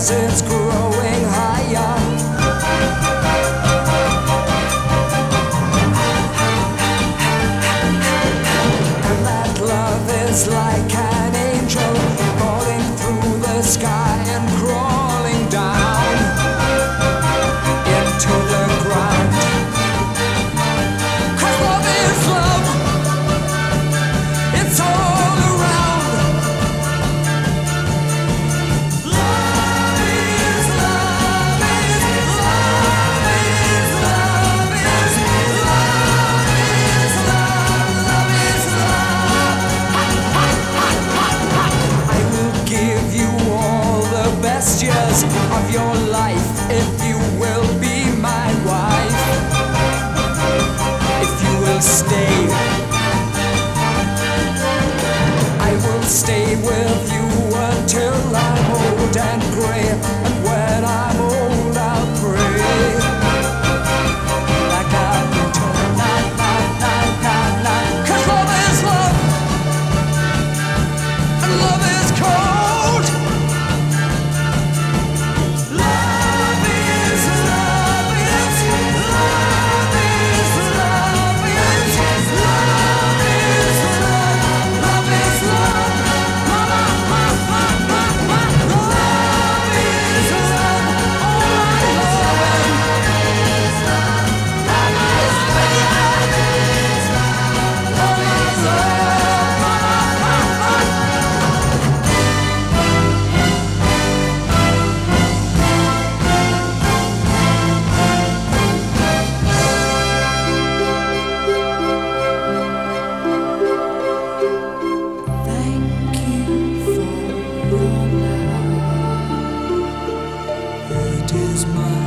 as it's growing higher. And that love is like an angel falling through the sky and crawling down into the ground. 'Cause love is love, it's all around. Love is love is love is love is love is love is love. I will give you all the best years of your life if you will be my wife. If you will stay, I will stay with you until I'm old and gray. And when I'm old, I'll pray like I've been told. Not, not, not, not, not. 'Cause love is love, and love is cold. Love is love is love is love is love is love. Love is love. Love is love. Oh, my Thank you for your love. It is my